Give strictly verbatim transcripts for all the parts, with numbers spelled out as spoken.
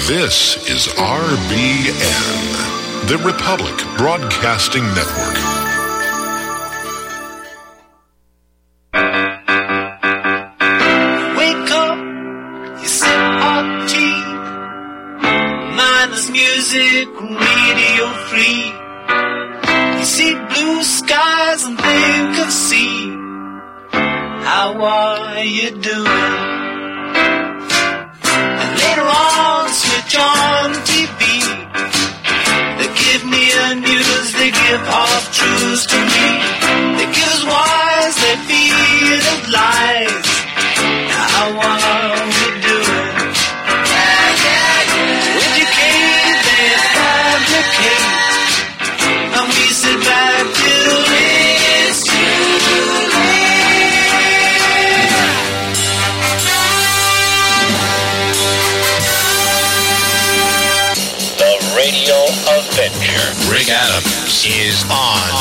This is R B N, the Republic Broadcasting Network. Wake up, you sip hot tea, mindless music, radio free. You see blue skies and think of sea. How are you doing? And later on, switch on the T V. They give me a news, they give half truths to me. They give us wise, they feed us lies. How are we doing? Yeah, yeah, yeah. Educate, they fabricate. And we sit back till it's too late. The Radio Adventure. Rick Adams is on.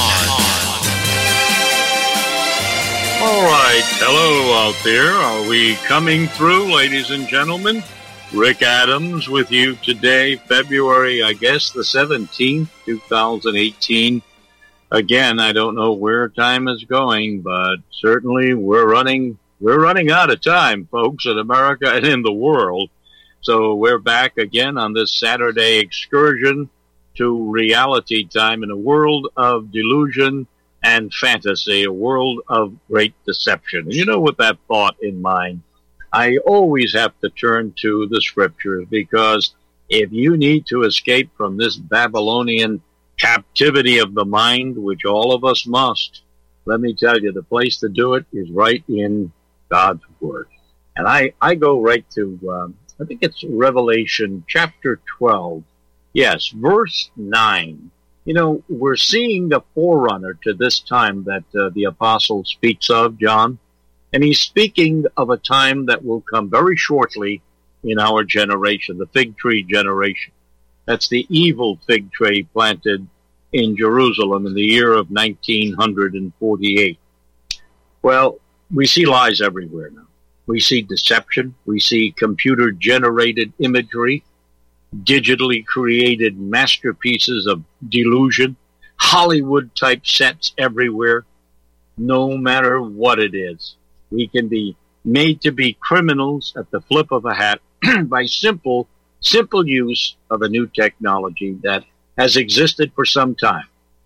All right. Hello out there. Are we coming through, ladies and gentlemen? Rick Adams with you today, February, I guess, the seventeenth, twenty eighteen. Again, I don't know where time is going, but certainly we're running, we're running out of time, folks, in America and in the world. So we're back again on this Saturday excursion to reality time in a world of delusion and fantasy, a world of great deception. And you know, with that thought in mind, I always have to turn to the scriptures, because if you need to escape from this Babylonian captivity of the mind, which all of us must, let me tell you, the place to do it is right in God's Word. And I, I go right to, um, I think it's Revelation chapter twelve. Yes, verse nine. You know, we're seeing the forerunner to this time that uh, the apostle speaks of, John. And he's speaking of a time that will come very shortly in our generation, the fig tree generation. That's the evil fig tree planted in Jerusalem in the year of nineteen forty-eight. Well, we see lies everywhere now. We see deception. We see computer-generated imagery, digitally created masterpieces of delusion, Hollywood-type sets everywhere. No matter what it is, we can be made to be criminals at the flip of a hat by simple, simple use of a new technology that has existed for some time.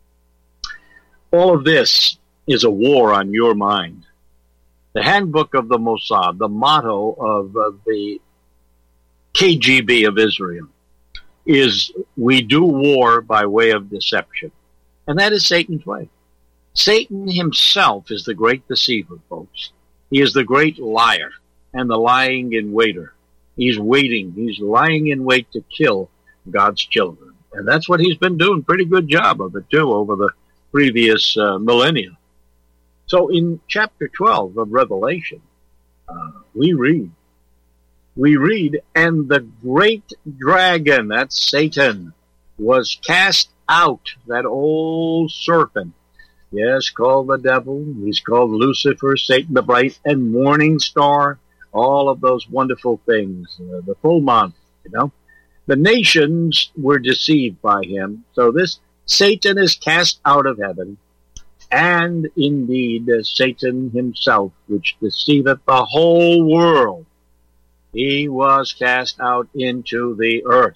All of this is a war on your mind. The handbook of the Mossad, the motto of uh, the K G B of Israel, is we do war by way of deception. And that is Satan's way. Satan himself is the great deceiver, folks. He is the great liar and the lying in waiter. He's waiting. He's lying in wait to kill God's children. And that's what he's been doing. Pretty good job of it, too, over the previous uh, millennia. So in chapter twelve of Revelation, uh, we read, we read, and the great dragon, that's Satan, was cast out, that old serpent. Yes, called the devil. He's called Lucifer, Satan the bright and morning star, all of those wonderful things, uh, the full month, you know. The nations were deceived by him. So this Satan is cast out of heaven. And indeed, uh, Satan himself, which deceiveth the whole world, he was cast out into the earth.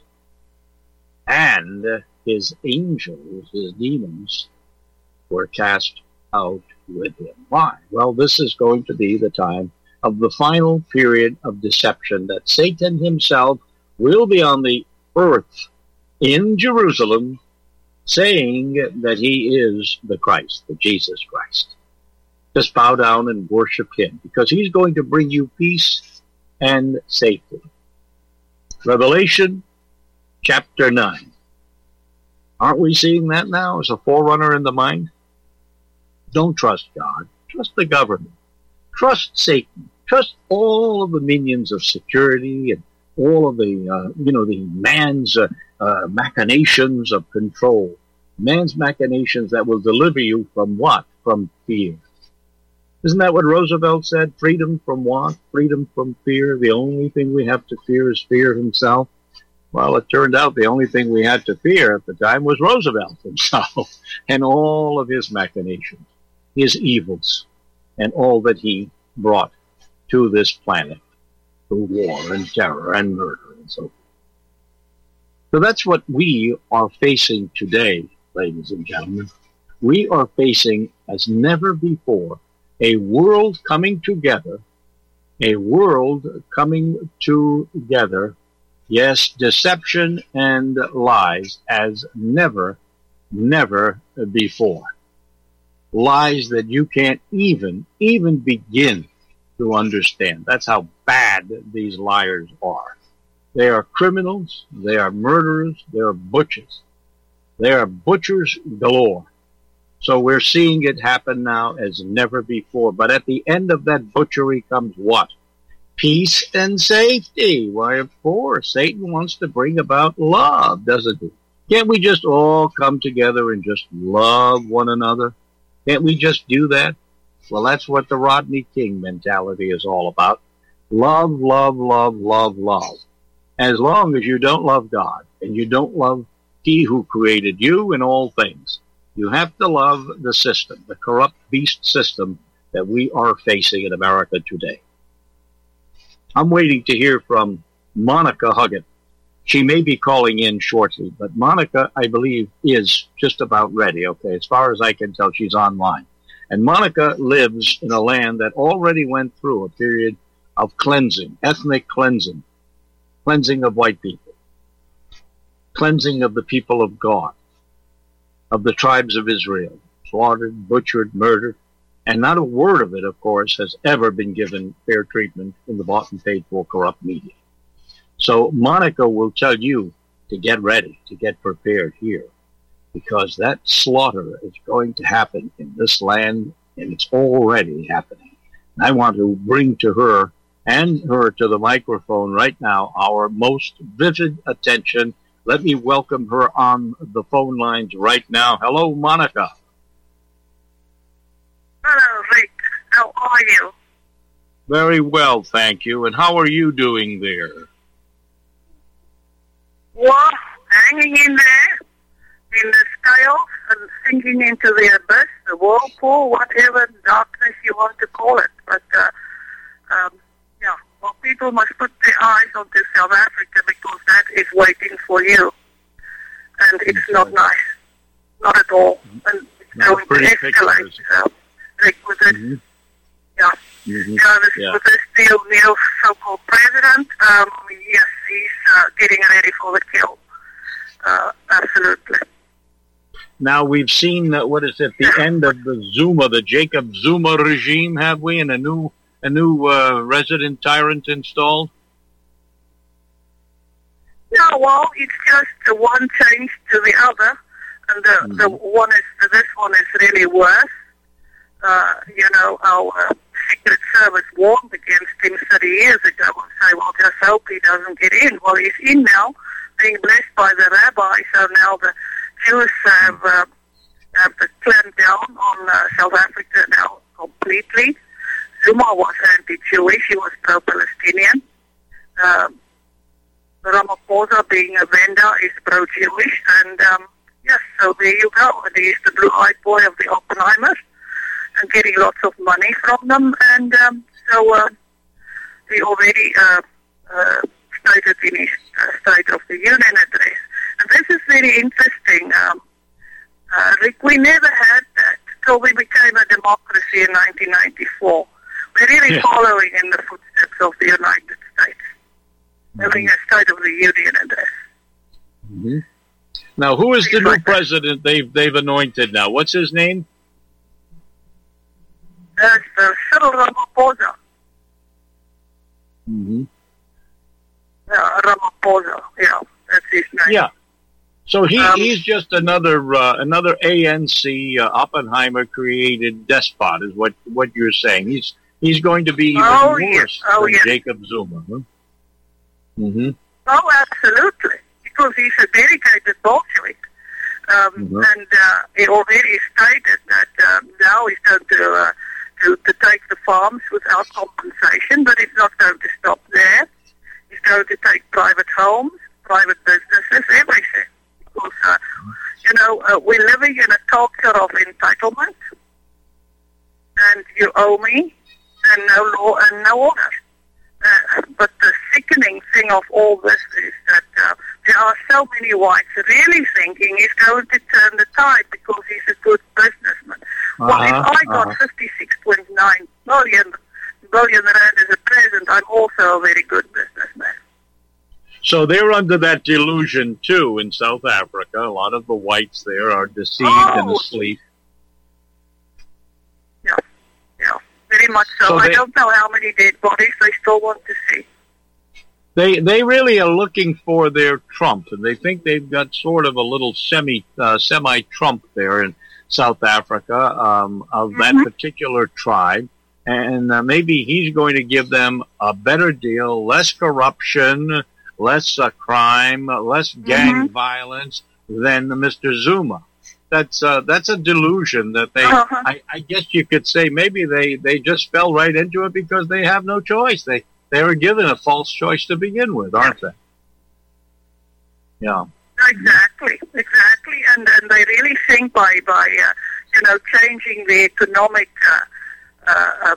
And uh, his angels, his demons, were cast out with him. Why? Well, this is going to be the time of the final period of deception, that Satan himself will be on the earth in Jerusalem saying that he is the Christ, the Jesus Christ. Just bow down and worship him, because he's going to bring you peace and safety. Revelation chapter nine. Aren't we seeing that now as a forerunner in the mind? Don't trust God. Trust the government. Trust Satan. Trust all of the minions of security and all of the, uh, you know, the man's uh, uh, machinations of control. Man's machinations that will deliver you from what? From fear. Isn't that what Roosevelt said? Freedom from what? Freedom from fear. The only thing we have to fear is fear himself. Well, it turned out the only thing we had to fear at the time was Roosevelt himself and all of his machinations, his evils, and all that he brought to this planet through war and terror and murder and so forth. So that's what we are facing today, ladies and gentlemen. We are facing, as never before, a world coming together, a world coming together, yes, deception and lies as never, never before. Lies that you can't even, even begin to understand. That's how bad these liars are. They are criminals, they are murderers, they are butchers. They are butchers galore. So we're seeing it happen now as never before. But at the end of that butchery comes what? Peace and safety. Why, of course, Satan wants to bring about love, doesn't he? Can't we just all come together and just love one another? Can't we just do that? Well, that's what the Rodney King mentality is all about. Love, love, love, love, love. As long as you don't love God and you don't love He who created you and all things, you have to love the system, the corrupt beast system that we are facing in America today. I'm waiting to hear from Monica Huggett. She may be calling in shortly, but Monica, I believe, is just about ready. Okay, as far as I can tell, she's online. And Monica lives in a land that already went through a period of cleansing, ethnic cleansing, cleansing of white people, cleansing of the people of God, of the tribes of Israel, slaughtered, butchered, murdered, and not a word of it, of course, has ever been given fair treatment in the bought and paid for corrupt media. So Monica will tell you to get ready, to get prepared here, because that slaughter is going to happen in this land, and it's already happening. And I want to bring to her and her to the microphone right now our most vivid attention. Let me welcome her on the phone lines right now. Hello, Monica. Hello, Rick. How are you? Very well, thank you. And how are you doing there? Well, hanging in there, in the scales and sinking into the abyss, the whirlpool, whatever darkness you want to call it. But, uh, um, yeah, well, people must put their eyes onto South Africa because that is waiting for you. And it's okay. Not nice. Not at all. And it's no, going to escalate. Uh, like with this, mm-hmm. yeah, mm-hmm. yeah, this, yeah. With this new, new so-called president, um, yes, he's uh, getting ready for the kill. Uh, absolutely. Now we've seen uh, what is it? The yeah. end of the Zuma, the Jacob Zuma regime, have we? And a new, a new uh, resident tyrant installed. No, well, it's just the one change to the other, and the mm-hmm. the one is this one is really worse. Uh, you know, our uh, Secret Service warned against him thirty years ago and say, well, just hope he doesn't get in. Well, he's in now, being blessed by the rabbi, so now the Jews have, uh, have clamped down on uh, South Africa now completely. Zuma was anti-Jewish, he was pro-Palestinian. Um, Ramaphosa, being a vendor, is pro-Jewish, and um, yes, so there you go. And he's the blue-eyed boy of the Oppenheimers, and getting lots of money from them, and um, so uh, he already uh, uh, stated in his uh, State of the Union address. And this is very interesting. Um, uh, Rick, we never had that till we became a democracy in nineteen ninety-four. We're really yeah. following in the footsteps of the United States, mm-hmm. having a State of the Union address. Mm-hmm. Now, who is the new president they've they've anointed now? What's his name? That's uh, Cyril Ramaphosa. Mm-hmm. Uh, Ramaphosa, yeah, that's his name. Yeah. So he, um, he's just another uh, another A N C uh, Oppenheimer created despot, is what, what you're saying. He's he's going to be even oh, worse yes. oh, than yes. Jacob Zuma. Huh? Mm-hmm. Oh, absolutely, because he's a dedicated Bolshevik. Um, mm-hmm. And uh, he already stated that um, now he's going to, uh, to to take the farms without compensation, but it's not going to stop there. He's going to take private homes, private businesses, everything. Because, uh, you know, uh, we're living in a culture of entitlement, and you owe me, and no law and no order. Uh, but the sickening thing of all this is that uh, there are so many whites really thinking he's going to turn the tide because he's a good businessman. Uh-huh, well, if I got uh-huh. fifty-six point nine billion, billion rand as a present, I'm also a very good businessman. So they're under that delusion, too, in South Africa. A lot of the whites there are deceived Oh. and asleep. Yeah, yeah, very much so. So I they- don't know how many dead bodies they still want to see. They they really are looking for their Trump, and they think they've got sort of a little semi uh, semi Trump there in South Africa um, of that Mhm. particular tribe, and uh, maybe he's going to give them a better deal, less corruption, less uh, crime, less gang Mhm. violence than Mister Zuma. That's uh, that's a delusion that they. Uh-huh. I, I guess you could say maybe they, they just fell right into it because they have no choice. They they were given a false choice to begin with, aren't they? Yeah. Exactly, exactly, and and they really think by by uh, you know changing the economic uh, uh, uh,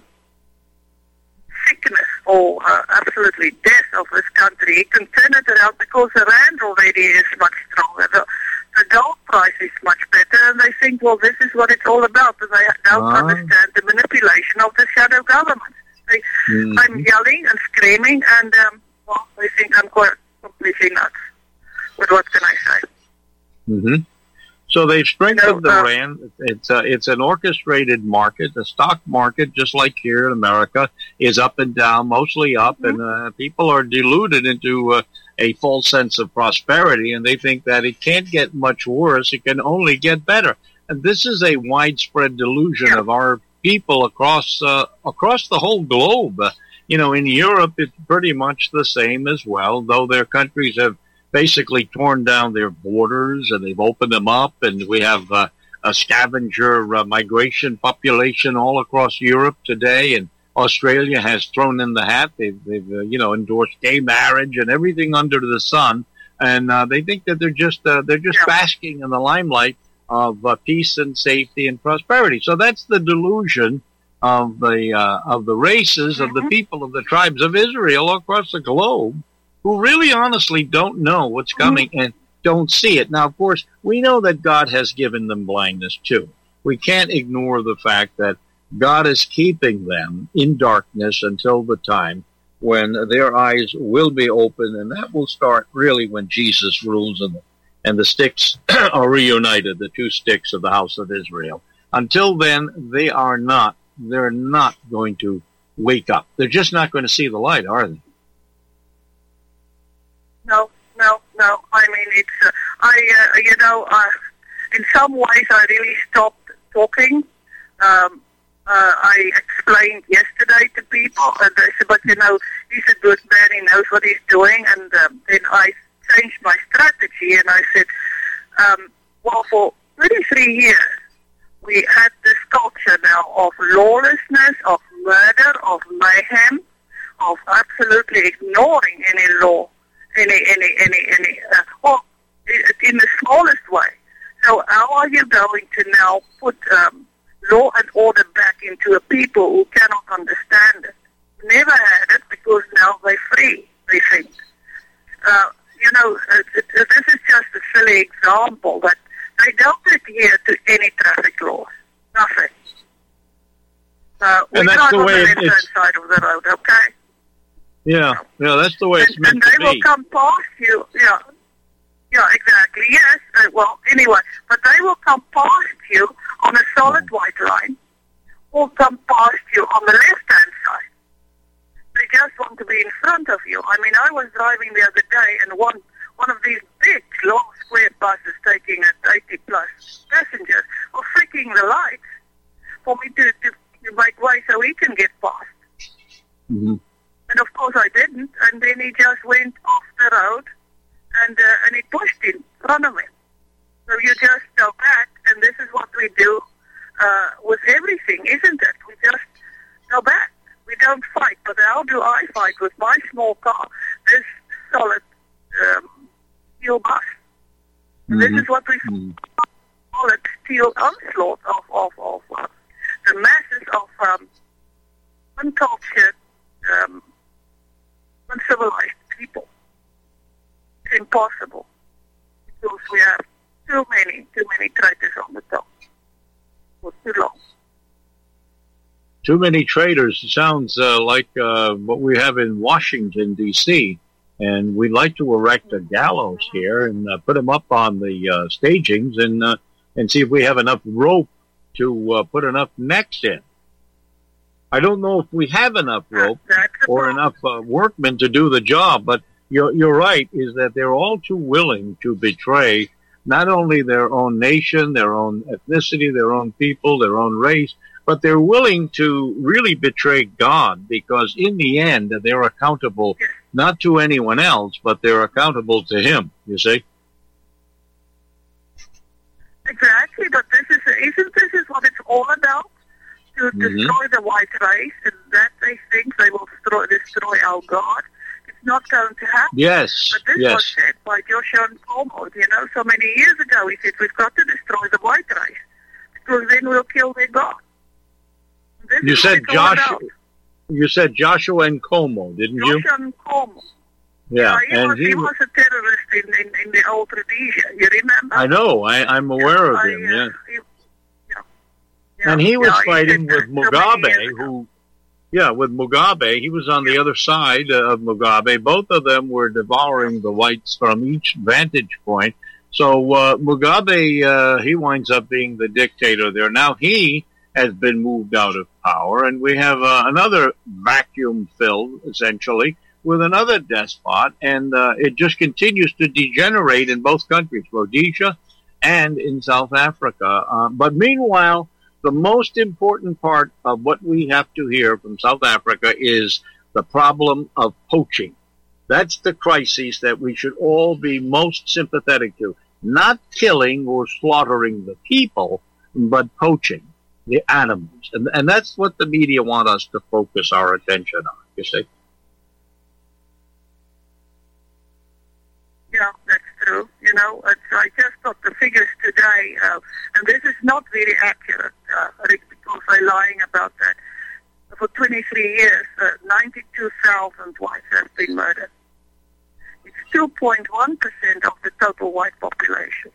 sickness or uh, absolutely death of this country, he can turn it around because the rand already is much stronger. The, the gold price is much better, and they think, well, this is what it's all about, and they don't Ah. understand the manipulation of the shadow government. They, Mhm. I'm yelling and screaming, and um, well, they think I'm quite completely nuts. But what can I say? hmm So they've strengthened No, the uh, rand. It's uh, it's an orchestrated market. The stock market, just like here in America, is up and down, mostly up, Mm-hmm. and uh, people are deluded into uh, a false sense of prosperity, and they think that it can't get much worse. It can only get better. And this is a widespread delusion Yeah. of our people across uh, across the whole globe. Uh, you know, in Europe, it's pretty much the same as well, though their countries have basically torn down their borders and they've opened them up, and we have uh, a scavenger uh, migration population all across Europe today, and Australia has thrown in the hat. They've, they've uh, you know, endorsed gay marriage and everything under the sun, and uh, they think that they're just uh, they're just Yeah. basking in the limelight of uh, peace and safety and prosperity. So that's the delusion of the uh, of the races of the Mhm. people of the tribes of Israel across the globe, who really honestly don't know what's coming and don't see it. Now, of course, we know that God has given them blindness too. We can't ignore the fact that God is keeping them in darkness until the time when their eyes will be open, and that will start really when Jesus rules and the, and the sticks are reunited, the two sticks of the house of Israel. Until then, they are not, they're not going to wake up. They're just not going to see the light, are they? No, no, no. I mean, it's, uh, I, uh, you know, uh, in some ways I really stopped talking. Um, uh, I explained yesterday to people, and they said, but you know, he's a good man, he knows what he's doing, and um, then I changed my strategy, and I said, um, well, for thirty-three years, we had this culture now of lawlessness, of murder, of mayhem, of absolutely ignoring any law, any, any, any, any, uh, well, in the smallest way. So how are you going to now put um, law and order back into a people who cannot understand it? Never had it because now they're free, they think. Uh, you know, uh, it, it, this is just a silly example that they don't adhere to any traffic laws. Nothing. Uh, we And that's drive the on way the it- left-hand it's- side of the road, okay? Yeah, yeah, that's the way it's And, meant and to they will be. come past you. Yeah, yeah, exactly. Yes. Uh, well, anyway, but they will come past you on a solid white line, or come past you on the left-hand side. They just want to be in front of you. I mean, I was driving the other day, and one one of these big, long, square buses taking at eighty plus passengers was flicking the lights for me to, to, to make way so he can get past. Mm-hmm. And of course I didn't, and then he just went off the road, and uh, and he pushed in front of him. So you just go back, and this is what we do uh, with everything, isn't it? We just go back. We don't fight. But how do I fight with my small car? This solid um, steel bust. And Mm-hmm. this is what we Mm-hmm. call a steel onslaught of, of, of uh, the masses of um, uncultured, um, uncivilized people. It's impossible because we have too many, too many traitors on the top for too long. Too many traitors. It sounds uh, like uh, what we have in Washington, D C, and we'd like to erect a gallows here and uh, put them up on the uh, stagings and uh, and see if we have enough rope to uh, put enough necks in. I don't know if we have enough rope That's the or problem. enough uh, workmen to do the job, but you're, you're right, is that they're all too willing to betray not only their own nation, their own ethnicity, their own people, their own race, but they're willing to really betray God, because in the end, they're accountable not to anyone else, but they're accountable to Him, you see? Exactly, but this is isn't this is what it's all about? To Mhm. destroy the white race, and that they think they will destroy, destroy our God. It's not going to happen. Yes, But this was yes. said by Joshua Nkomo, you know, so many years ago. He said, we've got to destroy the white race, because then we'll kill their God. This You is said what it's all Josh, about. you said Joshua Nkomo, didn't you? Joshua Nkomo. Yeah, he, and was, he, he was a terrorist in, in, in the old Rhodesia. You remember? I know, I, I'm aware of I, him, uh, yeah. he- yeah. Yeah, And he was yeah, fighting did with that so many years Mugabe, ago. who, yeah, with Mugabe. He was on the other side uh, of Mugabe. Both of them were devouring the whites from each vantage point. So uh, Mugabe, uh, he winds up being the dictator there. Now he has been moved out of power, and we have uh, another vacuum filled, essentially, with another despot, and uh, it just continues to degenerate in both countries, Rhodesia and in South Africa. Uh, but meanwhile, the most important part of what we have to hear from South Africa is the problem of poaching. That's the crisis that we should all be most sympathetic to. Not killing or slaughtering the people, but poaching the animals. And, and that's what the media want us to focus our attention on, you see. Yeah, that's true. You know, it's, I just got the figures today, uh, and this is not very accurate, uh, Rick, because they're lying about that. For twenty-three years, uh, ninety-two thousand whites have been murdered. It's two point one percent of the total white population.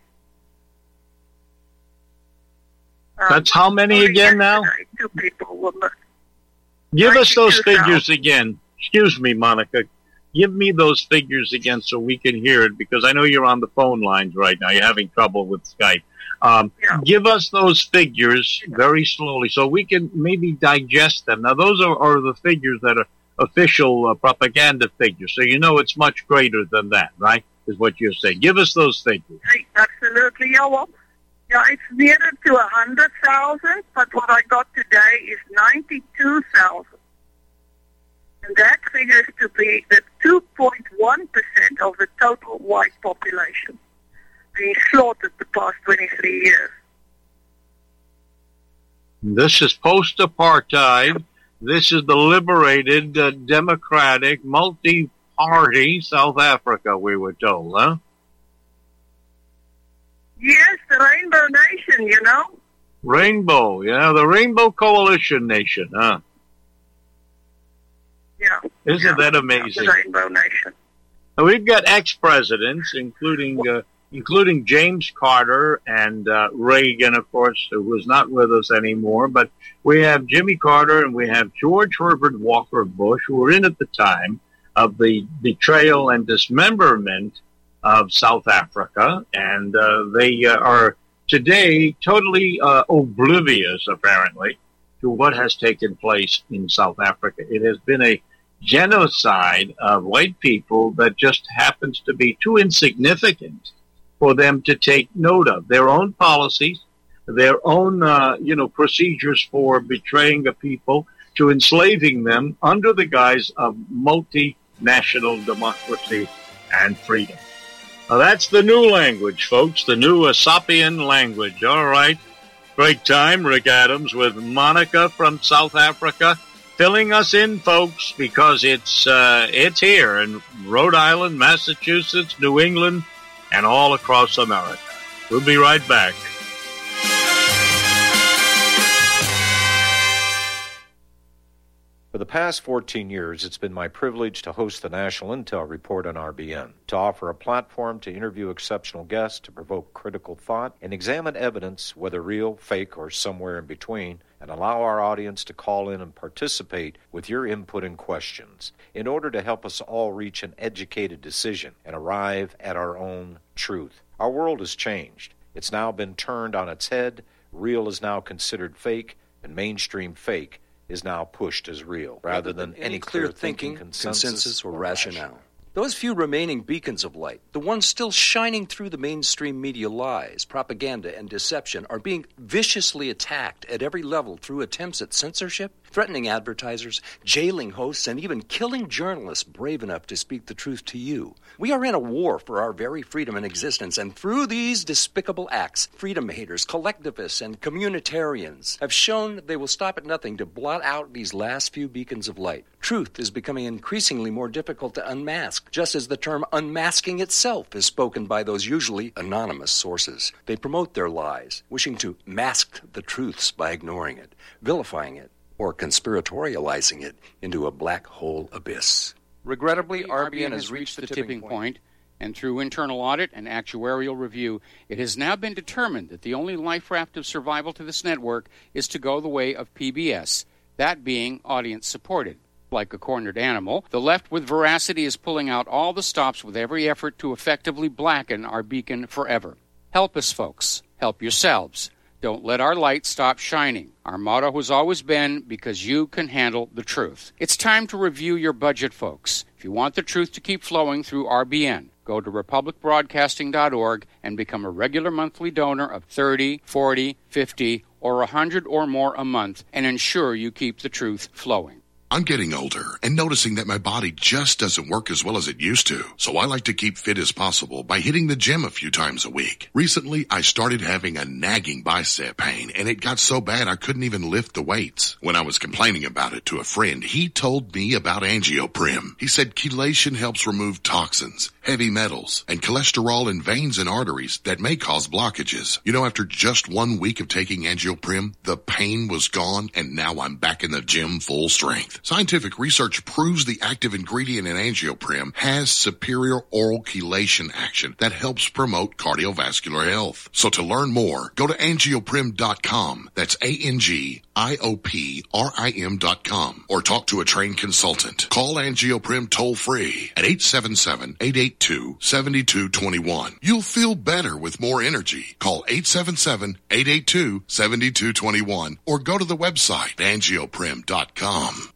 Um, That's how many only again now? yesterday, Two people were murdered. Give us those ninety-two thousand. figures again. Excuse me, Monica. Give me those figures again so we can hear it, because I know you're on the phone lines right now. You're having trouble with Skype. Um, Yeah. Give us those figures very slowly so we can maybe digest them. Now, those are, are the figures that are official uh, propaganda figures, so you know it's much greater than that, right, is what you're saying. Give us those figures. Hey, absolutely, yeah, well, yeah, it's nearer to one hundred thousand, but what I got today is ninety-two thousand. And that figures to be the two point one percent of the total white population being slaughtered the past twenty-three years. This is post-apartheid. This is the liberated, uh, democratic, multi-party South Africa, we were told, huh? Yes, the Rainbow Nation, you know. Rainbow, yeah, the Rainbow Coalition Nation, huh? Yeah. Isn't yeah, that amazing? The Rainbow Nation. Now, we've got ex-presidents, including uh, including James Carter and uh, Reagan, of course, who was not with us anymore. But we have Jimmy Carter and we have George Herbert Walker Bush, who were in at the time of the betrayal and dismemberment of South Africa. And uh, they uh, are today totally uh, oblivious, apparently, to what has taken place in South Africa. It has been a genocide of white people that just happens to be too insignificant for them to take note of. Their own policies, their own, uh, you know, procedures for betraying a people, to enslaving them under the guise of multinational democracy and freedom. Now, that's the new language, folks, the new Asapian language. All right. Great time, Rick Adams, with Monica from South Africa, filling us in, folks, because it's uh, it's here in Rhode Island, Massachusetts, New England, and all across America. We'll be right back. For the past fourteen years, it's been my privilege to host the National Intel Report on R B N, to offer a platform to interview exceptional guests, to provoke critical thought, and examine evidence, whether real, fake, or somewhere in between, and allow our audience to call in and participate with your input and questions in order to help us all reach an educated decision and arrive at our own truth. Our world has changed. It's now been turned on its head. Real is now considered fake, and mainstream fake is now pushed as real, rather than any clear thinking, consensus, consensus or rationale. Those few remaining beacons of light, the ones still shining through the mainstream media lies, propaganda, and deception, are being viciously attacked at every level through attempts at censorship, threatening advertisers, jailing hosts, and even killing journalists brave enough to speak the truth to you. We are in a war for our very freedom and existence, and through these despicable acts, freedom haters, collectivists, and communitarians have shown they will stop at nothing to blot out these last few beacons of light. Truth is becoming increasingly more difficult to unmask, just as the term unmasking itself is spoken by those usually anonymous sources. They promote their lies, wishing to mask the truths by ignoring it, vilifying it, or conspiratorializing it into a black hole abyss. Regrettably, R B N has reached the tipping point, and through internal audit and actuarial review, it has now been determined that the only life raft of survival to this network is to go the way of P B S, that being audience-supported. Like a cornered animal, the left with veracity is pulling out all the stops with every effort to effectively blacken our beacon forever. Help us, folks. Help yourselves. Don't let our light stop shining. Our motto has always been, because you can handle the truth. It's time to review your budget, folks. If you want the truth to keep flowing through R B N, go to republic broadcasting dot org and become a regular monthly donor of thirty, forty, fifty, or one hundred or more a month, and ensure you keep the truth flowing. I'm getting older and noticing that my body just doesn't work as well as it used to. So I like to keep fit as possible by hitting the gym a few times a week. Recently, I started having a nagging bicep pain, and it got so bad I couldn't even lift the weights. When I was complaining about it to a friend, he told me about Angioprim. He said chelation helps remove toxins, heavy metals, and cholesterol in veins and arteries that may cause blockages. You know, after just one week of taking Angioprim, the pain was gone, and now I'm back in the gym full strength. Scientific research proves the active ingredient in Angioprim has superior oral chelation action that helps promote cardiovascular health. So to learn more, go to angioprim dot com. That's A N G I O P R I M dot com. Or talk to a trained consultant. Call Angioprim toll-free at eight seven seven, eight eight two, seven two two one. You'll feel better with more energy. Call eight seven seven, eight eight two, seven two two one or go to the website angioprim dot com.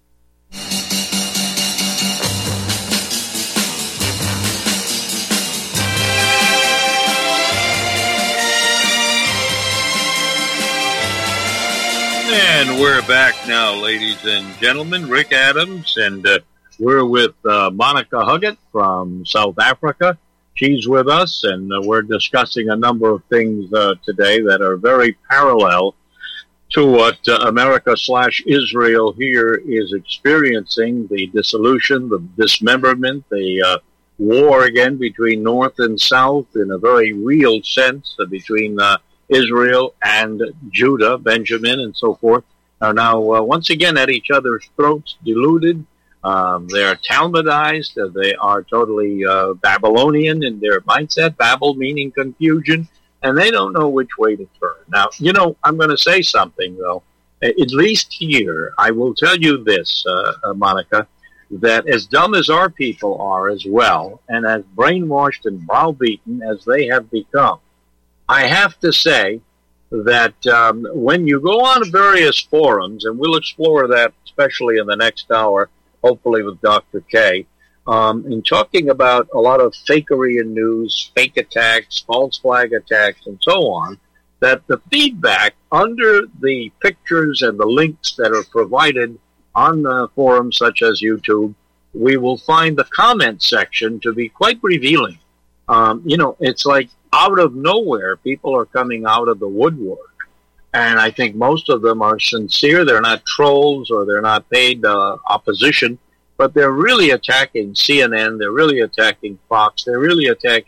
And we're back now, ladies and gentlemen. Rick Adams, and uh, we're with uh, Monica Huggett from South Africa. She's with us, and uh, we're discussing a number of things uh, today that are very parallel to what uh, America slash Israel here is experiencing, the dissolution, the dismemberment, the uh, war again between North and South in a very real sense, uh, between uh, Israel and Judah, Benjamin, and so forth, are now uh, once again at each other's throats, deluded. Um, they are Talmudized. Uh, they are totally uh, Babylonian in their mindset, Babel meaning confusion, and they don't know which way to turn. Now, you know, I'm going to say something, though. At least here, I will tell you this, uh, uh, Monica, that as dumb as our people are as well, and as brainwashed and browbeaten as they have become, I have to say that um, when you go on various forums, and we'll explore that especially in the next hour, hopefully with Doctor K, um, in talking about a lot of fakery in news, fake attacks, false flag attacks, and so on, that the feedback under the pictures and the links that are provided on uh, forums such as YouTube, we will find the comment section to be quite revealing. Um, you know, it's like out of nowhere, people are coming out of the woodwork. And I think most of them are sincere. They're not trolls or they're not paid uh, opposition, but they're really attacking C N N. They're really attacking Fox. They're really attacking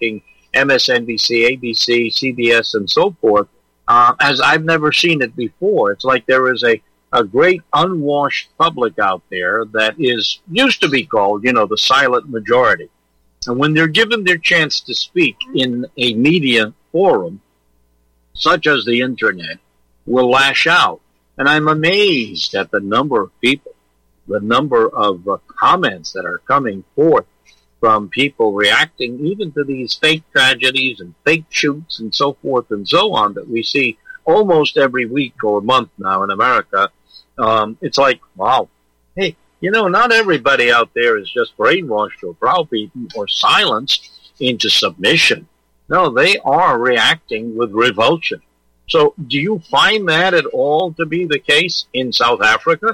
M S N B C, A B C, C B S, and so forth, uh, as I've never seen it before. It's like there is a, a great unwashed public out there that is used to be called, you know, the silent majority. And when they're given their chance to speak in a media forum, such as the Internet, will lash out. And I'm amazed at the number of people, the number of uh, comments that are coming forth from people reacting even to these fake tragedies and fake shoots and so forth and so on that we see almost every week or month now in America. Um, it's like, wow, hey, you know, not everybody out there is just brainwashed or browbeaten or silenced into submission. No, they are reacting with revulsion. So do you find that at all to be the case in South Africa?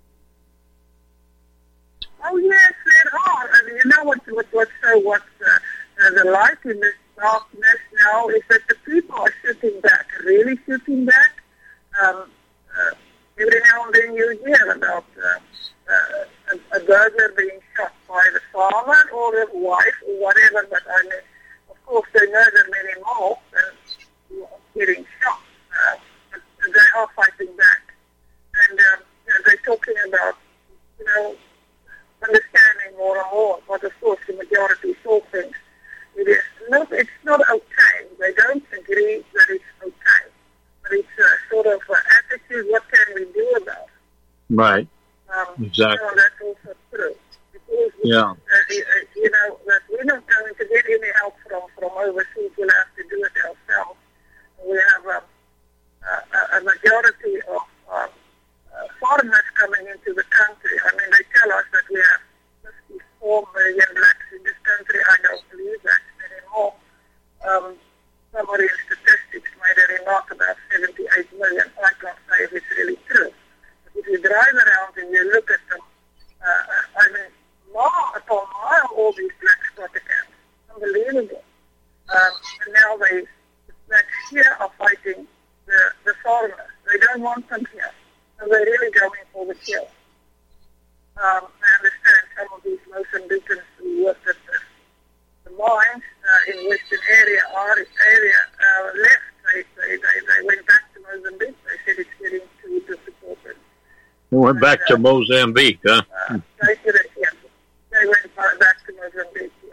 Oh, yes, there are. I mean, you know what, what, what's so, what's uh, uh, the light in this darkness now is that the people are shooting back, really shooting back. Um, uh, every now and then you hear about uh, uh, a, a burglar being shot by the farmer or the wife or whatever, but I mean, of course, they know there are many more than getting shot. Uh, but they are fighting back. And um, you know, they're talking about, you know, understanding more and more what, of course, the majority still thinks it is. No, it's not okay. They don't agree that it's okay. But it's a sort of uh, attitude, what can we do about it? Right. Um, exactly. You know, that's also true. Because, yeah. Uh, you know, that we're not going to get any help from, from overseas. We'll have to do it ourselves. We have a, a, a majority of uh, uh, foreigners coming into the country. I mean, they tell us that we have fifty-four million blacks in this country. I don't believe that anymore. Um, somebody in statistics made a remark about seventy-eight million. I can't say if it's really true. But if you drive around and you look at them, uh, I mean, mile upon mile, all these black squatter camps. Unbelievable. Um, and now they, the blacks here are fighting the, the foreigners. They don't want them here. So they're really going for the kill. Um, I understand some of these Mozambicans who worked at the, the mines uh, in western area are area uh, left. They, they, they, they went back to Mozambique. They said it's getting too difficult. They went back to Mozambique, huh? Uh, they said it, yeah. They went back to Mozambique, yeah.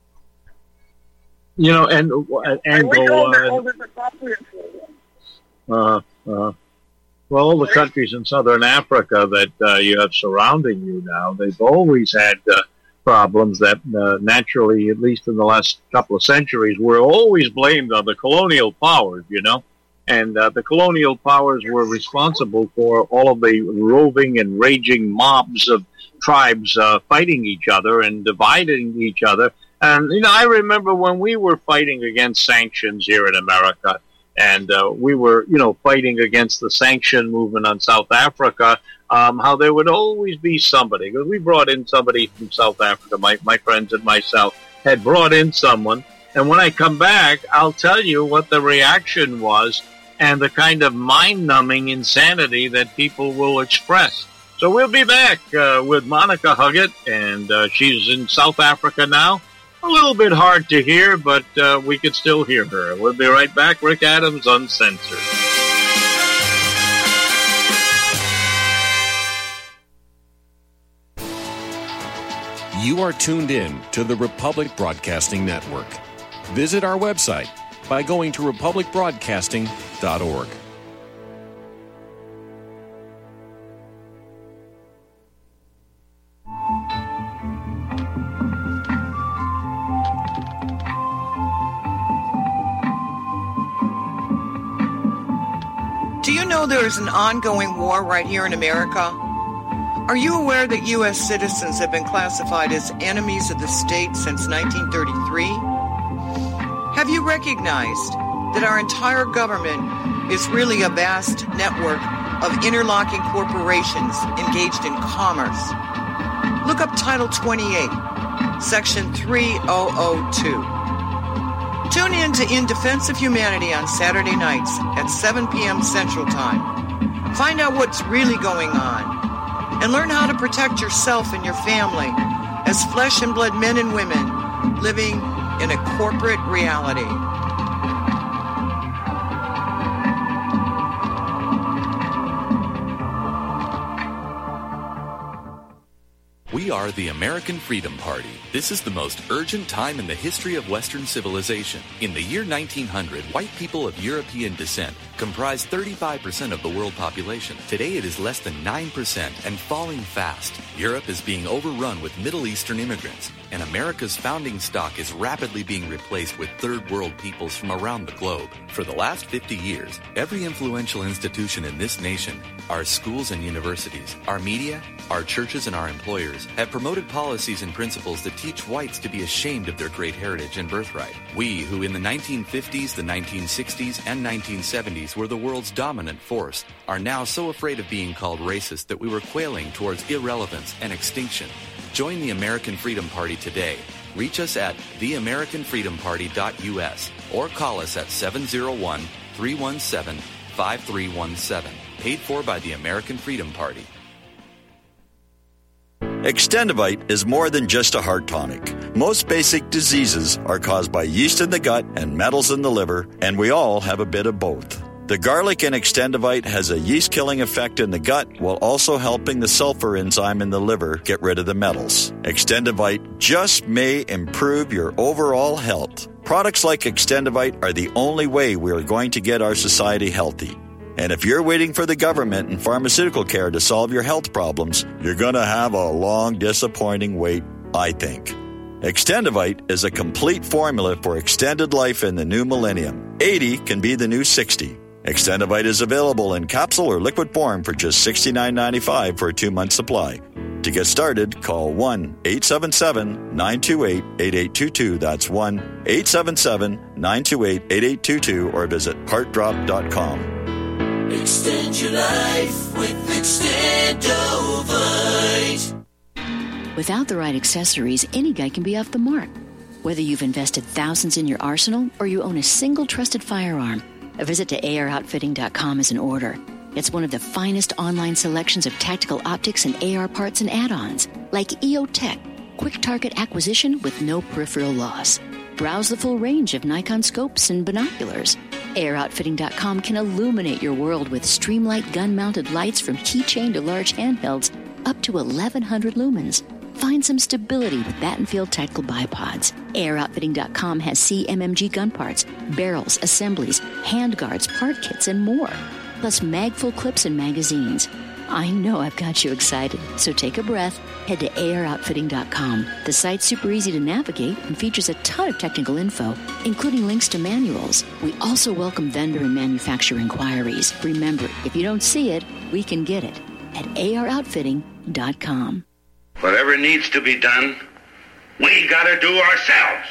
You know, and uh, Angola. Uh, uh, well, all the countries in southern Africa that uh, you have surrounding you now, they've always had uh, problems that uh, naturally, at least in the last couple of centuries, were always blamed on the colonial powers, you know. And uh, the colonial powers were responsible for all of the roving and raging mobs of tribes uh, fighting each other and dividing each other. And, you know, I remember when we were fighting against sanctions here in America, and uh, we were, you know, fighting against the sanction movement on South Africa, um, how there would always be somebody, because we brought in somebody from South Africa, my, my friends and myself had brought in someone, and when I come back, I'll tell you what the reaction was and the kind of mind-numbing insanity that people will express. So we'll be back uh, with Monica Huggett, and uh, she's in South Africa now. A little bit hard to hear, but uh, we could still hear her. We'll be right back. Rick Adams Uncensored. You are tuned in to the Republic Broadcasting Network. Visit our website by going to republic broadcasting dot org. Do you know there is an ongoing war right here in America? Are you aware that U S citizens have been classified as enemies of the state since nineteen thirty-three? Have you recognized that our entire government is really a vast network of interlocking corporations engaged in commerce? Look up Title twenty-eight, Section three thousand two. Tune in to In Defense of Humanity on Saturday nights at seven p.m. Central Time. Find out what's really going on and learn how to protect yourself and your family as flesh and blood men and women living in a corporate reality. We are the American Freedom Party. This is the most urgent time in the history of Western civilization. In the year nineteen hundred, white people of European descent comprised thirty-five percent of the world population. Today it is less than nine percent and falling fast. Europe is being overrun with Middle Eastern immigrants, and America's founding stock is rapidly being replaced with third world peoples from around the globe. For the last fifty years, every influential institution in this nation, our schools and universities, our media, our churches and our employers, have promoted policies and principles that teach whites to be ashamed of their great heritage and birthright. We, who in the nineteen fifties, the nineteen sixties, and nineteen seventies were the world's dominant force, are now so afraid of being called racist that we were quailing towards irrelevance and extinction. Join the American Freedom Party today. Reach us at the american freedom party dot u s or call us at seven oh one, three one seven, five three one seven. Paid for by the American Freedom Party. Extendivite is more than just a heart tonic. Most basic diseases are caused by yeast in the gut and metals in the liver, and we all have a bit of both. The garlic in Extendivite has a yeast-killing effect in the gut while also helping the sulfur enzyme in the liver get rid of the metals. Extendivite just may improve your overall health. Products like Extendivite are the only way we are going to get our society healthy. And if you're waiting for the government and pharmaceutical care to solve your health problems, you're going to have a long, disappointing wait, I think. Extendivite is a complete formula for extended life in the new millennium. eighty can be the new sixty. Extendivite is available in capsule or liquid form for just sixty-nine ninety-five for a two-month supply. To get started, call one eight seven seven, nine two eight, eight eight two two. That's one eight seven seven, nine two eight, eight eight two two or visit heart drop dot com. Extend your life with Extendovite. Without the right accessories, any guy can be off the mark. Whether you've invested thousands in your arsenal or you own a single trusted firearm, a visit to A R outfitting dot com is in order. It's one of the finest online selections of tactical optics and A R parts and add-ons, like E O Tech, quick target acquisition with no peripheral loss. Browse the full range of Nikon scopes and binoculars. A R outfitting dot com can illuminate your world with Streamlight gun-mounted lights from keychain to large handhelds up to eleven hundred lumens. Find some stability with Battenfield tactical bipods. A R outfitting dot com has C M M G gun parts, barrels, assemblies, handguards, part kits, and more. Plus mag-full clips and magazines. I know I've got you excited, so take a breath. Head to A R outfitting dot com. The site's super easy to navigate and features a ton of technical info, including links to manuals. We also welcome vendor and manufacturer inquiries. Remember, if you don't see it, we can get it at A R outfitting dot com. Whatever needs to be done, we gotta do ourselves.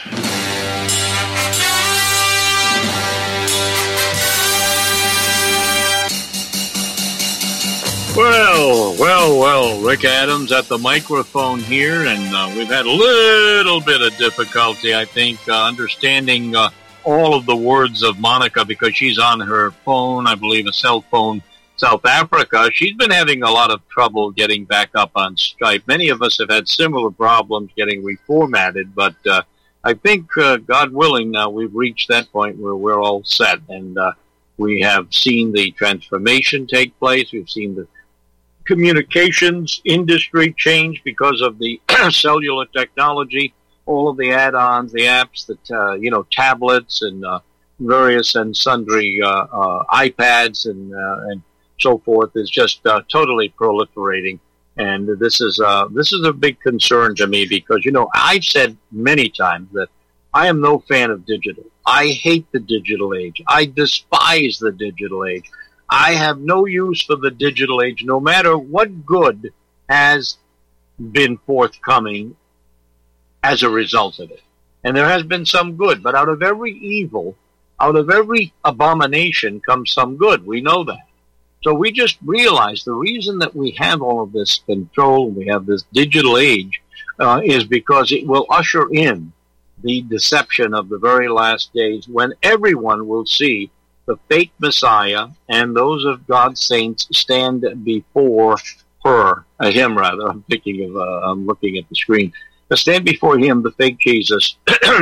Well, well, well, Rick Adams at the microphone here, and uh, we've had a little bit of difficulty, I think, uh, understanding uh, all of the words of Monica because she's on her phone, I believe a cell phone, South Africa. She's been having a lot of trouble getting back up on Skype. Many of us have had similar problems getting reformatted, but uh, I think, uh, God willing, uh, we've reached that point where we're all set, and uh, we have seen the transformation take place. We've seen the communications industry change because of the cellular technology, all of the add-ons, the apps, the uh, you know tablets and uh, various and sundry uh, uh, iPads and uh, and so forth is just uh, totally proliferating. And this is uh, this is a big concern to me because you know I've said many times that I am no fan of digital. I hate the digital age. I despise the digital age. I have no use for the digital age, no matter what good has been forthcoming as a result of it. And there has been some good, but out of every evil, out of every abomination comes some good. We know that. So we just realize the reason that we have all of this control, we have this digital age, uh, is because it will usher in the deception of the very last days when everyone will see the fake Messiah and those of God's saints stand before her, uh, him rather. I'm thinking of, uh, I'm looking at the screen. To stand before him, the fake Jesus,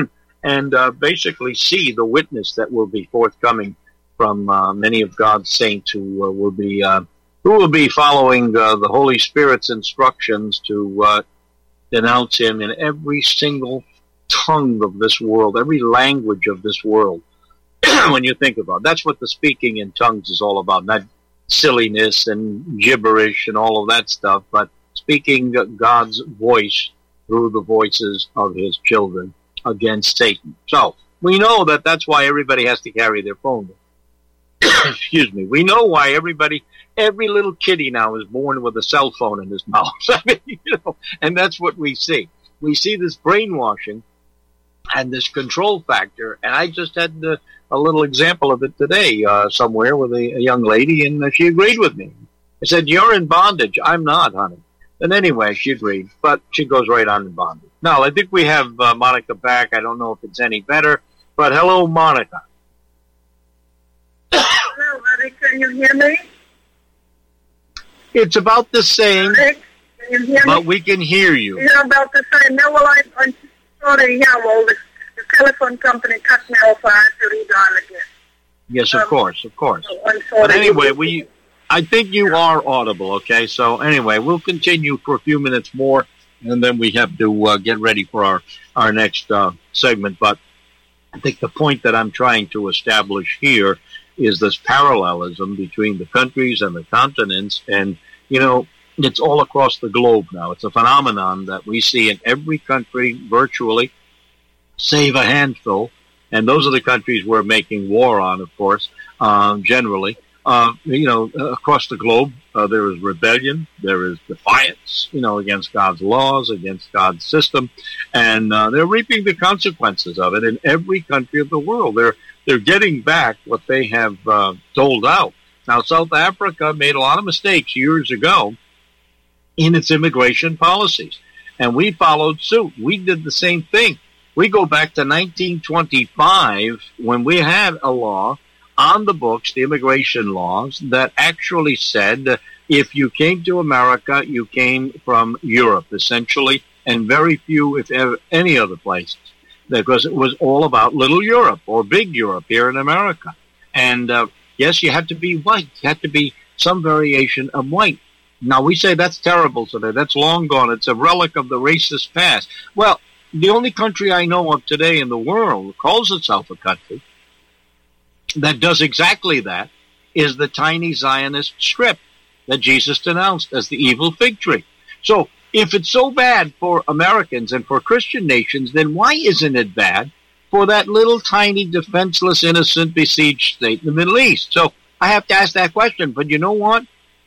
and uh, basically see the witness that will be forthcoming from uh, many of God's saints who uh, will be uh, who will be following uh, the Holy Spirit's instructions to uh, denounce Him in every single tongue of this world, every language of this world. When you think about it, that's what the speaking in tongues is all about, not silliness and gibberish and all of that stuff, but speaking God's voice through the voices of His children against Satan. So we know that that's why everybody has to carry their phone. Excuse me. We know why everybody, every little kitty now is born with a cell phone in his mouth. I mean, you know, and that's what we see. We see this brainwashing and this control factor. And I just had the, a little example of it today uh, somewhere with a, a young lady, and uh, she agreed with me. I said, "You're in bondage." "I'm not, honey." And anyway, she agreed, but she goes right on in bondage. Now, I think we have uh, Monica back. I don't know if it's any better, but hello, Monica. Hello, Rick. Can you hear me? It's about the same, Rick, can you hear but me? we can hear you. It's about the same. No, well, I, I'm sorry. Yeah, well, the, the telephone company cut me off. I had to redial again. Yes, of um, course, of course. So I'm sorry. But anyway, we, I think you are audible, okay? So anyway, we'll continue for a few minutes more, and then we have to uh, get ready for our, our next uh, segment. But I think the point that I'm trying to establish here is this parallelism between the countries and the continents. And, you know, it's all across the globe now. It's a phenomenon that we see in every country virtually, save a handful. And those are the countries we're making war on, of course, uh, generally. Uh, you know, across the globe, uh, there is rebellion, there is defiance, you know, against God's laws, against God's system, and uh, they're reaping the consequences of it in every country of the world. They're they're getting back what they have uh, doled out. Now, South Africa made a lot of mistakes years ago in its immigration policies, and we followed suit. We did the same thing. We go back to nineteen twenty-five when we had a law on the books, the immigration laws, that actually said uh, if you came to America, you came from Europe, essentially, and very few, if ever, any other places, because it was all about little Europe or big Europe here in America. And, uh, yes, you had to be white. You had to be some variation of white. Now, we say that's terrible today. That's long gone. It's a relic of the racist past. Well, the only country I know of today in the world calls itself a country that does exactly that is the tiny Zionist strip that Jesus denounced as the evil fig tree. So if it's so bad for Americans and for Christian nations, then why isn't it bad for that little tiny defenseless, innocent, besieged state in the Middle East? So I have to ask that question. But you know what?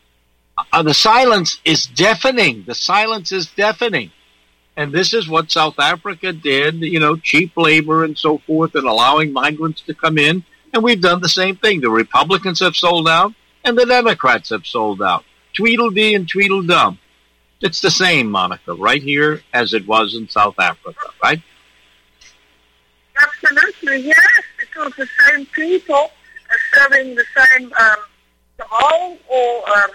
Uh, the silence is deafening. The silence is deafening. And this is what South Africa did, you know, cheap labor and so forth, and allowing migrants to come in. And we've done the same thing. The Republicans have sold out, and the Democrats have sold out. Tweedledee and Tweedledum. It's the same, Monica, right here as it was in South Africa, right? Absolutely, yes, because the same people are serving the same um, whole or um,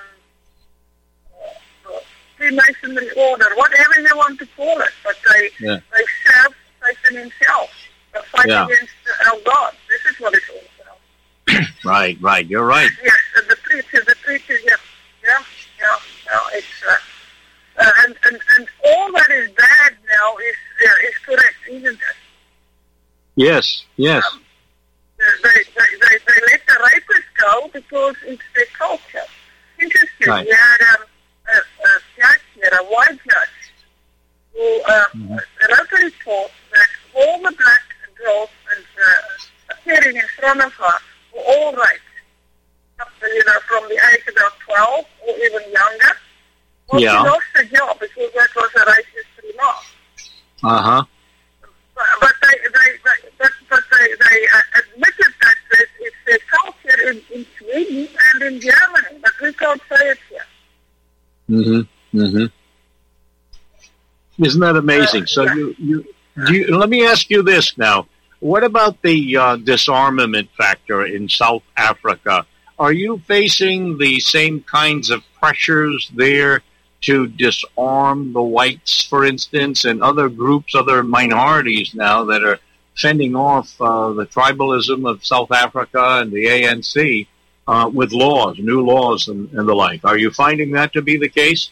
Freemasonry order, whatever they want to call it, but they yeah. they serve Satan himself. They fight yeah. against our God. This is what it's all about. Right, right. You're right. Yes, and the preacher, the preacher, yeah, yeah, yeah. No, it's uh, uh, and, and and all that is bad now is uh, is correct, isn't it? Yes, yes. Um, they, they they they let the rapists go because it's their culture. Interesting. Right. We had um, a, a judge here, a white judge, who um, mm-hmm. wrote a report that all the black girls and uh, appearing in front of her were all right. Up to, you know, from the age of about twelve or even younger. Well, yeah. she lost her job because that was a racist remark. Uh huh. But, but they, they, they, but, but they, they uh, admitted that it's, it's their culture in, in Sweden and in Germany, but we can't say it here. Mm-hmm. Mm-hmm. Isn't that amazing? Uh, so yeah. you, you, you, let me ask you this now. What about the uh, disarmament factor in South Africa? Are you facing the same kinds of pressures there to disarm the whites, for instance, and other groups, other minorities now that are fending off uh, the tribalism of South Africa and the A N C uh, with laws, new laws and, and the like. Are you finding that to be the case?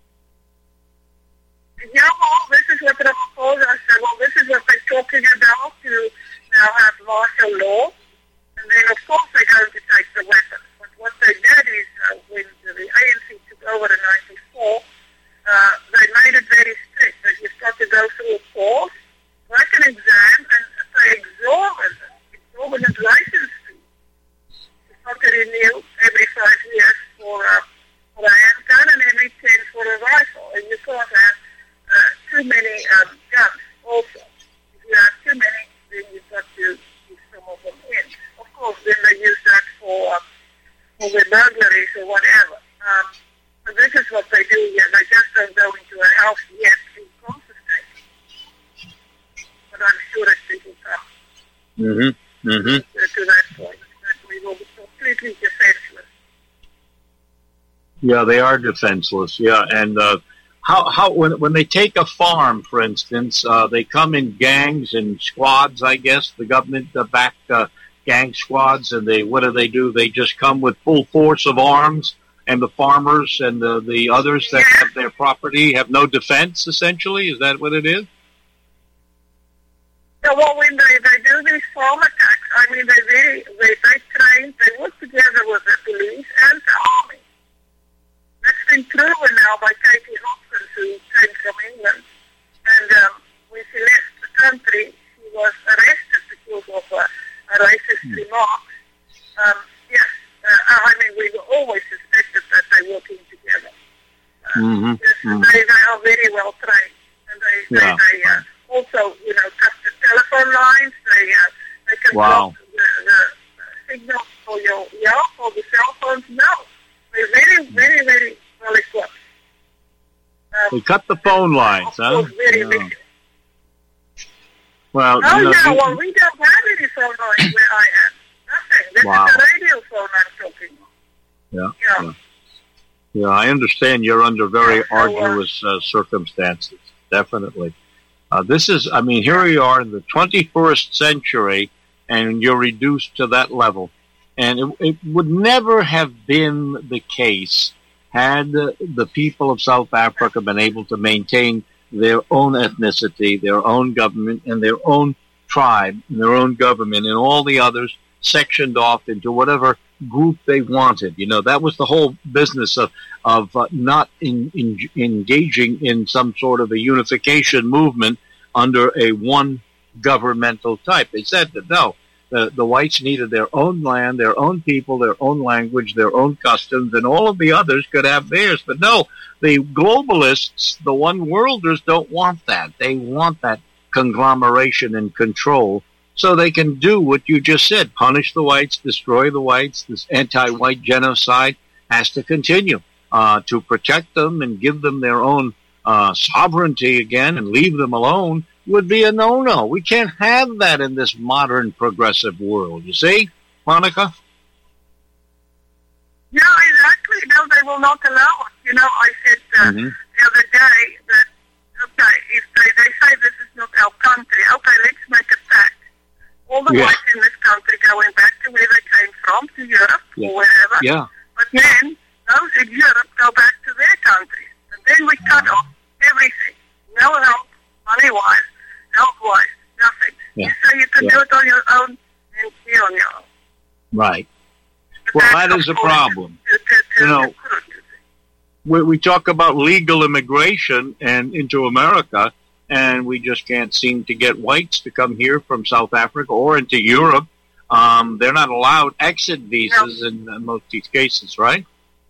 Yeah, well, this is what Ramaphosa said. Well, this is what they're talking about, to now have martial law. And then, of course, they're going to take the weapons. But what they did is, uh, when the A N C took over in ninety-four, uh, they made it very strict that you've got to go through a course, like an exam, and pay exorbitant, exorbitant license fee. You've got to renew every five years for, uh, for a handgun and every ten for a rifle. And you can't have uh, too many um, guns also. If you have too many, then you've got to keep some of them in. Of course, then they use that for, uh, for the burglaries or whatever. Um, so this is what they do here. They just don't go into a house yet to confiscate. But I'm sure as people come Mm-hmm. Mm-hmm. to, to that point, that we will be completely defenseless. Yeah, they are defenseless. Yeah, and uh, how how when when they take a farm, for instance, uh, they come in gangs and squads. I guess the government uh, back uh, gang squads, and they what do they do? They just come with full force of arms, and the farmers and the the others that yeah. have their property have no defense. Essentially, is that what it is? Yeah, well, when they, they do these farm attacks, I mean, they very they they train, they work together with the police and the army. That's been proven now by Katie Hopkins, who came from England. And um, when she left the country, she was arrested because of uh, a racist mm. remark. Um, yes, uh, I mean, we were always suspected that they're working together. Uh, mm-hmm. yes, mm-hmm. They, they are very well trained. And they, yeah. they, they uh, also, you know, cut the telephone lines. They, uh, they can wow. block the, the signals for your, yeah, for the cell phones. No. They're very, very, very well equipped. Um, they cut the phone lines, huh? Very yeah. Well, oh, you know, yeah, you, well, we don't have any phone lines where I am. Nothing. This wow. is a radio phone I'm talking about. Yeah. Yeah. Yeah, yeah I understand you're under very yeah, so, arduous uh, circumstances. Definitely. Uh, this is, I mean, here we are in the twenty-first century, and you're reduced to that level. And it, it would never have been the case had uh, the people of South Africa been able to maintain their own ethnicity, their own government, and their own tribe, and their own government, and all the others sectioned off into whatever group they wanted. You know, that was the whole business of of uh, not in, in, engaging in some sort of a unification movement under a one governmental type. They said that no, the, the whites needed their own land, their own people, their own language, their own customs, and all of the others could have theirs. But no, the globalists, the one-worlders, don't want that. They want that conglomeration and control so they can do what you just said, punish the whites, destroy the whites. This anti-white genocide has to continue uh, to protect them and give them their own uh, sovereignty again and leave them alone would be a no-no. We can't have that in this modern progressive world, you see, Monica? Yeah, exactly. No, they will not allow it. You know, I said uh, mm-hmm. the other day that, okay, if they, they say this is not our country, okay, let's make a pact. All the yeah. whites in this country going back to where they came from, to Europe yeah. or wherever. Yeah. But then those in Europe go back to their countries. And then we cut off everything. No help, money-wise, health-wise, nothing. Yeah. You say you can yeah. do it on your own, and be on your own. Right. But well, that is a problem. To, to, to, you know, we, we talk about legal immigration and into America, and we just can't seem to get whites to come here from South Africa or into Europe. Um, they're not allowed exit visas no. in, in most of these cases, right?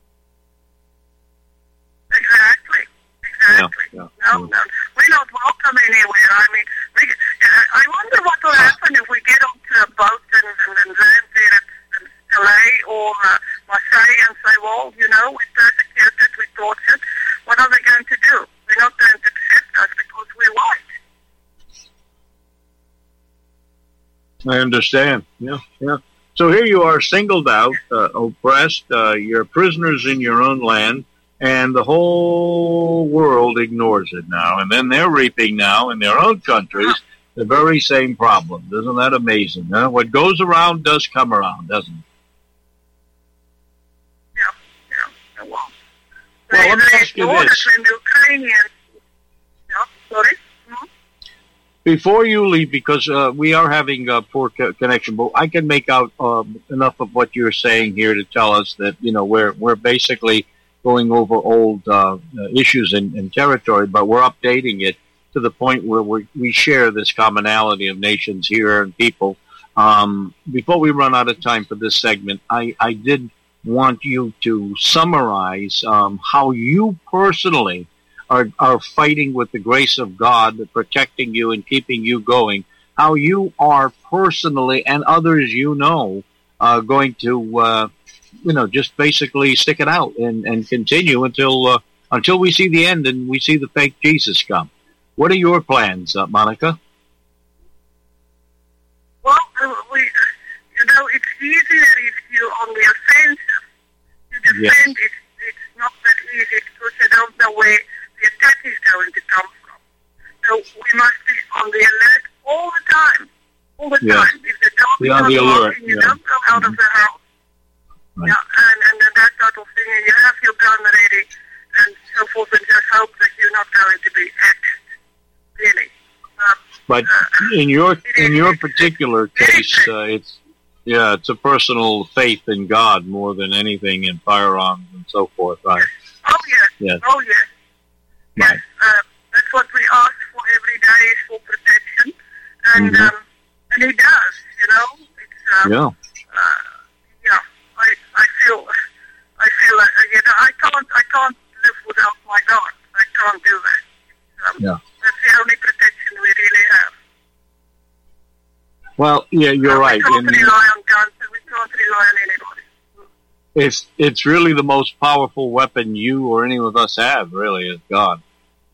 Exactly. Exactly. Yeah, yeah, no, yeah. no. We're not welcome anywhere. I mean, we, uh, I wonder what will happen if we get onto a boat and, and, and land there at Calais or uh, Marseille and say, well, you know, we're persecuted, we're tortured. What are they going to do? They're not going to accept us because we're white. I understand. Yeah, yeah. So here you are, singled out, uh, oppressed. Uh, you're prisoners in your own land, and the whole world ignores it now. And then they're reaping now in their own countries The very same problem. Isn't that amazing? Huh? What goes around does come around, doesn't it? Yeah, yeah. Well, well let me ask you this. When the Ukrainians, yeah, sorry? Mm-hmm. Before you leave, because uh, we are having a poor co- connection, but I can make out um, enough of what you're saying here to tell us that, you know, we're we're basically going over old uh, issues in, in territory, but we're updating it to the point where we we share this commonality of nations here and people. Um, before we run out of time for this segment, I, I did want you to summarize um, how you personally are, are fighting with the grace of God, protecting you and keeping you going, how you are personally and others you know are going to, uh, you know, just basically stick it out and, and continue until uh, until we see the end and we see the fake Jesus come. What are your plans, uh, Monica? Well, uh, we, uh, you know, it's easier if you're on the offensive. To defend, yes. it's, it's not that easy because you don't know where the attack is going to come from. So we must be on the alert all the time. All the yes. time. If the dog be is on the alert. You Yeah. don't go out mm-hmm. of the house. Right. Yeah, and, and that type of thing, and you have your gun ready and so forth, and just hope that you're not going to be axed. Really. Um, but uh, in your in your particular case, uh, it's yeah, it's a personal faith in God more than anything in firearms and so forth, right? Oh yes. Yes. Oh yes. Right. Yes. Uh, that's what we ask for every day is for protection, and mm-hmm. um, and he does. You know, it's um, yeah. Uh, yeah. I I feel I feel like uh, you know I can't I can't live without my God. I can't do that. Um, yeah. That's the only protection we really have. Well, yeah, you're uh, right. We can't and rely on guns, and we can't rely on anybody. it's it's really the most powerful weapon you or any of us have, really, is God.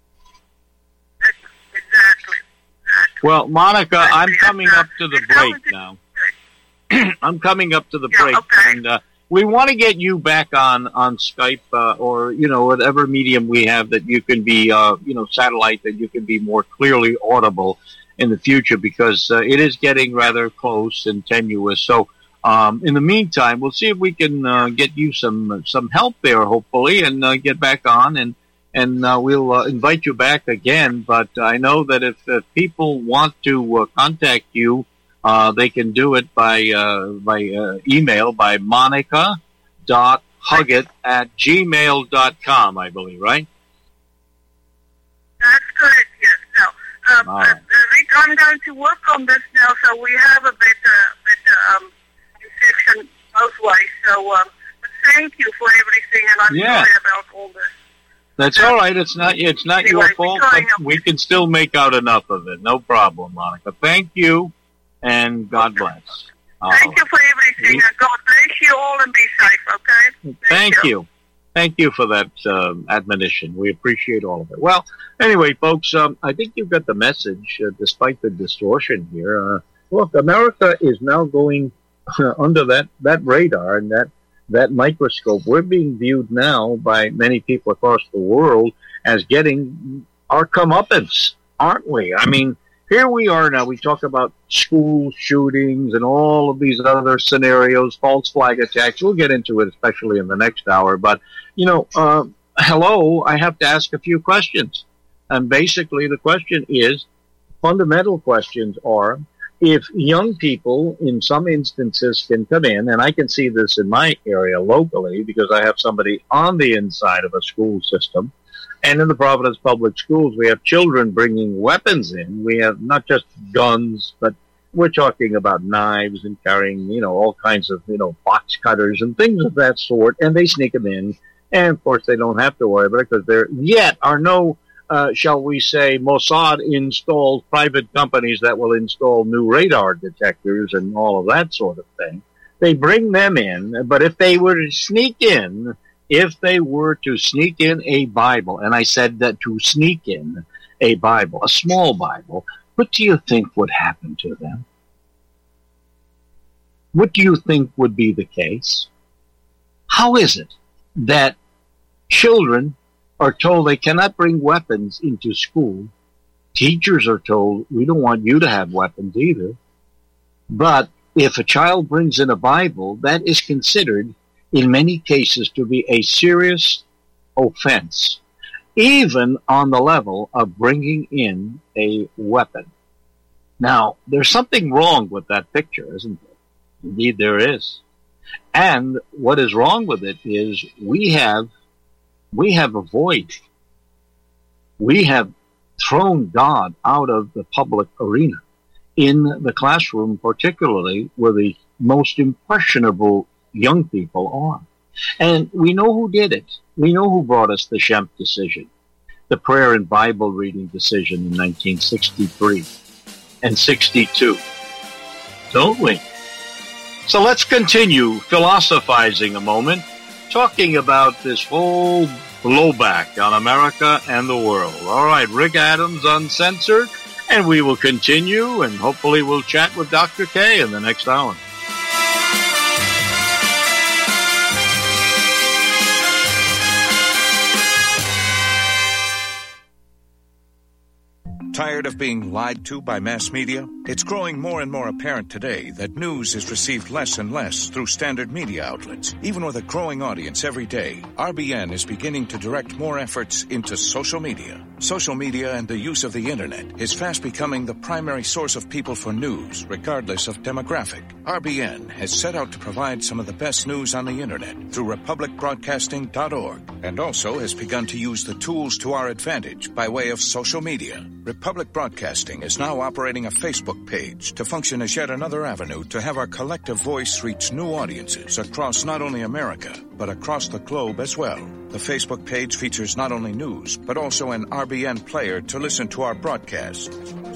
Exactly. exactly. Well, Monica, Exactly. I'm coming uh, up to the break now. I'm coming up to the yeah, break, okay. and uh, we want to get you back on on Skype uh, or you know whatever medium we have that you can be uh, you know satellite that you can be more clearly audible in the future because uh, it is getting rather close and tenuous. So um, in the meantime, we'll see if we can uh, get you some some help there, hopefully, and uh, get back on and and uh, we'll uh, invite you back again. But I know that if, if people want to uh, contact you. Uh, they can do it by uh, by uh, email by monica dot huggett at gmail dot com, I believe, right? That's correct, yes. Now, um, All uh, right. Rick, I'm going to work on this now, so we have a better, better um, section both ways. So, um, but thank you for everything, and I'm Yeah. sorry about all this. That's all right. It's not it's not Anyway, your fault, we're but trying we can still make out enough of it. No problem, Monica. Thank you, and God bless. All Thank right. you for everything, and God bless you all, and be safe, okay? Thank you. Thank you for that um, admonition. We appreciate all of it. Well, anyway, folks, um, I think you've got the message, uh, despite the distortion here. Uh, look, America is now going uh, under that, that radar and that, that microscope. We're being viewed now by many people across the world as getting our comeuppance, aren't we? I mean, here we are now. We talk about school shootings and all of these other scenarios, false flag attacks. We'll get into it, especially in the next hour. But, you know, uh, hello, I have to ask a few questions. And basically the question is, fundamental questions are, if young people in some instances can come in, and I can see this in my area locally because I have somebody on the inside of a school system, and in the Providence Public Schools, we have children bringing weapons in. We have not just guns, but we're talking about knives and carrying, you know, all kinds of, you know, box cutters and things of that sort. And they sneak them in. And, of course, they don't have to worry about it because there yet are no, uh, shall we say, Mossad-installed private companies that will install new radar detectors and all of that sort of thing. They bring them in. But if they were to sneak in, If they were to sneak in a Bible, and I said that to sneak in a Bible, a small Bible, what do you think would happen to them? What do you think would be the case? How is it that children are told they cannot bring weapons into school Teachers are told, we don't want you to have weapons either. But if a child brings in a Bible, that is considered, in many cases, to be a serious offense, even on the level of bringing in a weapon. Now, there's something wrong with that picture, isn't there? Indeed, there is. And what is wrong with it is we have, we have avoided, we have thrown God out of the public arena, in the classroom particularly, where the most impressionable young people are. And we know who did it. We know who brought us the Schempp decision, the prayer and Bible reading decision in nineteen sixty-three and sixty-two. Don't we? So let's continue philosophizing a moment, talking about this whole blowback on America and the world. All right, Rick Adams Uncensored, and we will continue, and hopefully we'll chat with Doctor K in the next hour. Tired of being lied to by mass media? It's growing more and more apparent today that news is received less and less through standard media outlets. Even with a growing audience every day, R B N is beginning to direct more efforts into social media. Social media and the use of the internet is fast becoming the primary source of people for news, regardless of demographic. R B N has set out to provide some of the best news on the internet through republic broadcasting dot org, and also has begun to use the tools to our advantage by way of social media. Republic Broadcasting is now operating a Facebook page to function as yet another avenue to have our collective voice reach new audiences across not only America, but across the globe as well. The Facebook page features not only news, but also an R B N player to listen to our broadcast.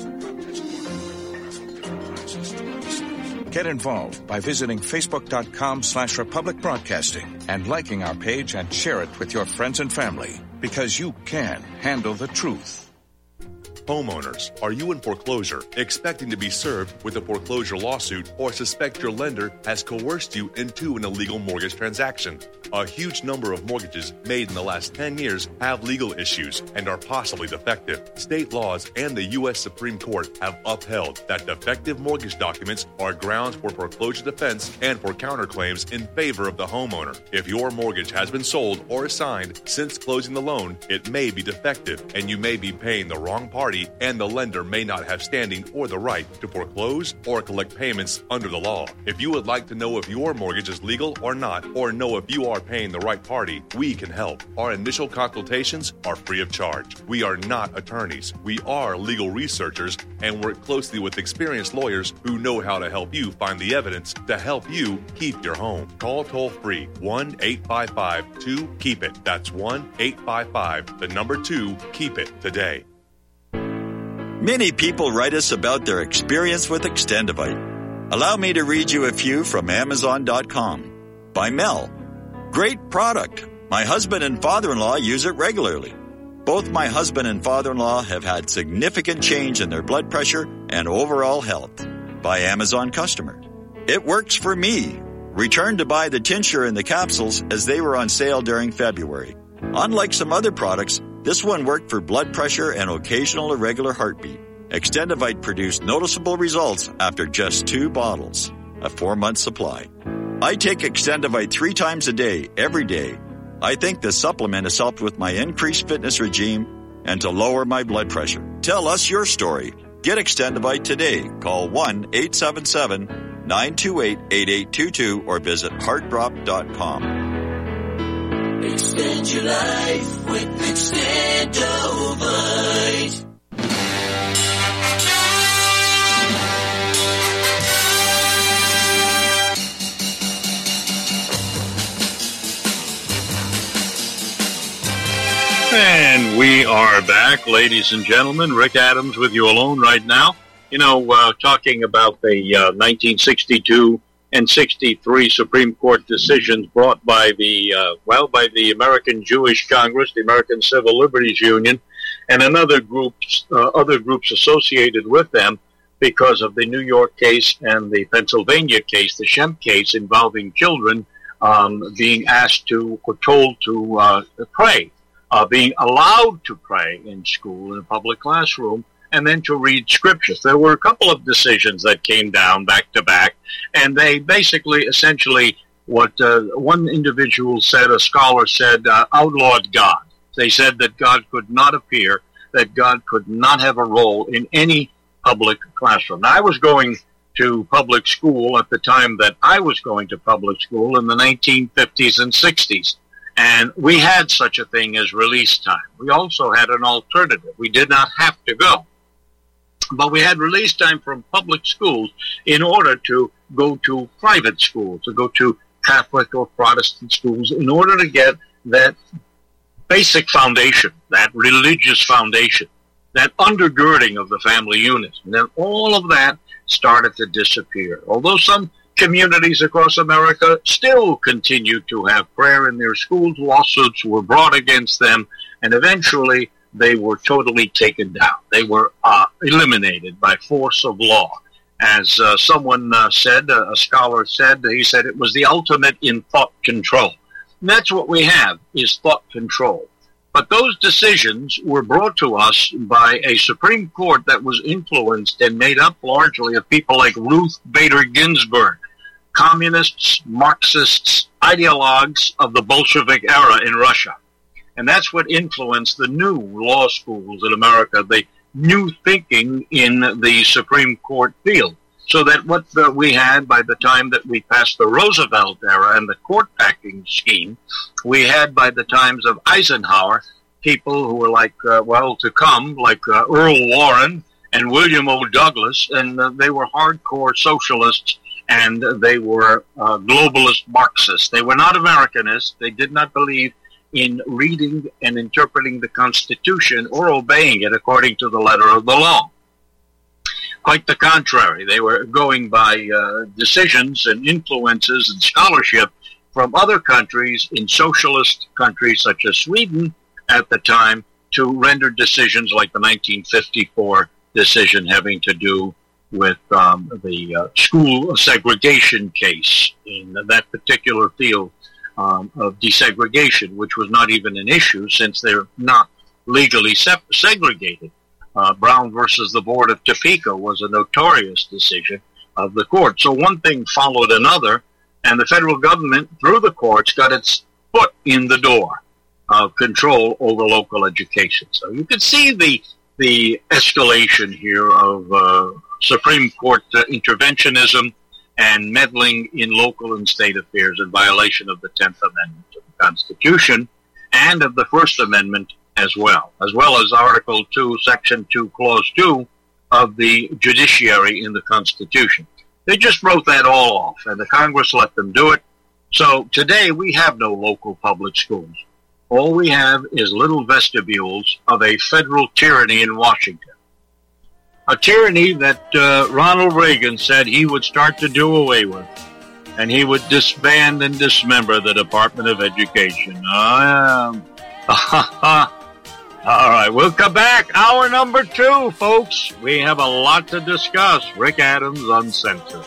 Get involved by visiting facebook.com slash Republic Broadcasting and liking our page and share it with your friends and family, because you can handle the truth. Homeowners, are you in foreclosure, expecting to be served with a foreclosure lawsuit, or suspect your lender has coerced you into an illegal mortgage transaction? A huge number of mortgages made in the last ten years have legal issues and are possibly defective. State laws and the U S Supreme Court have upheld that defective mortgage documents are grounds for foreclosure defense and for counterclaims in favor of the homeowner. If your mortgage has been sold or assigned since closing the loan, it may be defective and you may be paying the wrong party, and the lender may not have standing or the right to foreclose or collect payments under the law. If you would like to know if your mortgage is legal or not, or know if you are paying the right party, we can help. Our initial consultations are free of charge. We are not attorneys. We are legal researchers and work closely with experienced lawyers who know how to help you find the evidence to help you keep your home. Call toll-free one eight five five two keep it. That's one eight five five, the number two, keep it today. Many people write us about their experience with Extendivite. Allow me to read you a few from Amazon dot com. By Mel. Great product. My husband and father-in-law use it regularly. Both my husband and father-in-law have had significant change in their blood pressure and overall health. By Amazon customer. It works for me. Returned to buy the tincture and the capsules as they were on sale during February. Unlike some other products, this one worked for blood pressure and occasional irregular heartbeat. Extendivite produced noticeable results after just two bottles, a four-month supply. I take Extendivite three times a day, every day. I think the supplement has helped with my increased fitness regime and to lower my blood pressure. Tell us your story. Get Extendivite today. Call one eight seven seven, nine two eight, eight eight two two or visit heart drop dot com. Extend your life with Extendovite. And we are back, ladies and gentlemen. Rick Adams with you alone right now. You know, uh, talking about the uh, nineteen sixty-two and sixty-three Supreme Court decisions brought by the, uh, well, by the American Jewish Congress, the American Civil Liberties Union, and another groups, uh, other groups associated with them because of the New York case and the Pennsylvania case, the Schempp case involving children um, being asked to, or told to uh, pray, uh, being allowed to pray in school, in a public classroom, and then to read scriptures. There were a couple of decisions that came down back to back, and they basically, essentially, what uh, one individual said, a scholar said, uh, outlawed God. They said that God could not appear, that God could not have a role in any public classroom. Now, I was going to public school at the time that I was going to public school in the nineteen fifties and sixties. And we had such a thing as release time. We also had an alternative. We did not have to go. But we had release time from public schools in order to go to private schools, to go to Catholic or Protestant schools, in order to get that basic foundation, that religious foundation, that undergirding of the family unit. And then all of that started to disappear. Although some communities across America still continue to have prayer in their schools, lawsuits were brought against them, and eventually they were totally taken down. They were uh, eliminated by force of law. As uh, someone uh, said, uh, a scholar said, he said it was the ultimate in thought control. And that's what we have, is thought control. But those decisions were brought to us by a Supreme Court that was influenced and made up largely of people like Ruth Bader Ginsburg, communists, Marxists, ideologues of the Bolshevik era in Russia. And that's what influenced the new law schools in America, the new thinking in the Supreme Court field. So that what uh, we had by the time that we passed the Roosevelt era and the court packing scheme, we had by the times of Eisenhower people who were like, uh, well, to come, like uh, Earl Warren and William O. Douglas, and uh, they were hardcore socialists, and uh, they were uh, globalist Marxists. They were not Americanists. They did not believe in reading and interpreting the Constitution or obeying it according to the letter of the law. Quite the contrary. They were going by uh, decisions and influences and scholarship from other countries in socialist countries such as Sweden at the time to render decisions like the nineteen fifty-four decision having to do with um, the uh, school segregation case in that particular field um, of desegregation, which was not even an issue since they're not legally se- segregated. Uh, Brown versus the Board of Topeka was a notorious decision of the court. So one thing followed another, and the federal government, through the courts, got its foot in the door of control over local education. So you can see the the escalation here of uh, Supreme Court uh, interventionism and meddling in local and state affairs in violation of the tenth Amendment of the Constitution and of the First Amendment as well, as well as Article two, Section two, Clause two of the judiciary in the Constitution. They just wrote that all off, and the Congress let them do it. So today we have no local public schools. All we have is little vestibules of a federal tyranny in Washington. A tyranny that uh, Ronald Reagan said he would start to do away with, and he would disband and dismember the Department of Education. Um, All right, we'll come back. Hour number two, folks. We have a lot to discuss. Rick Adams Uncensored.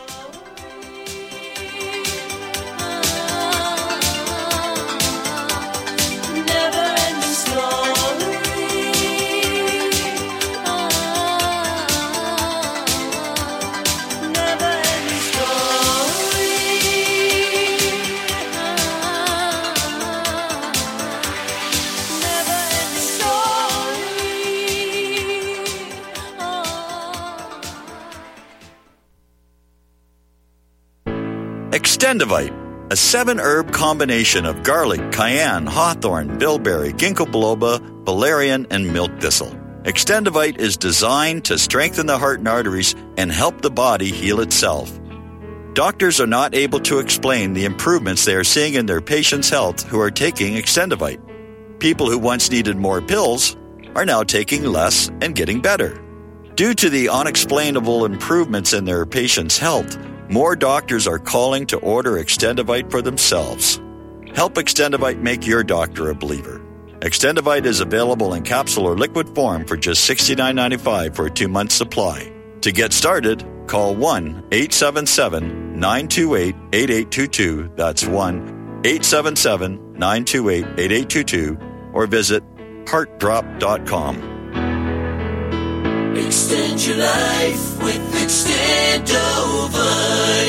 Extendivite, a seven-herb combination of garlic, cayenne, hawthorn, bilberry, ginkgo biloba, valerian, and milk thistle. Extendivite is designed to strengthen the heart and arteries and help the body heal itself. Doctors are not able to explain the improvements they are seeing in their patients' health who are taking Extendivite. People who once needed more pills are now taking less and getting better. Due to the unexplainable improvements in their patients' health, more doctors are calling to order Extendivite for themselves. Help Extendivite make your doctor a believer. Extendivite is available in capsule or liquid form for just sixty-nine ninety-five for a two-month supply. To get started, call one eight seven seven, nine two eight, eight eight two two. That's one eight seven seven, nine two eight, eight eight two two or visit heart drop dot com. Extend your life with Extendovite.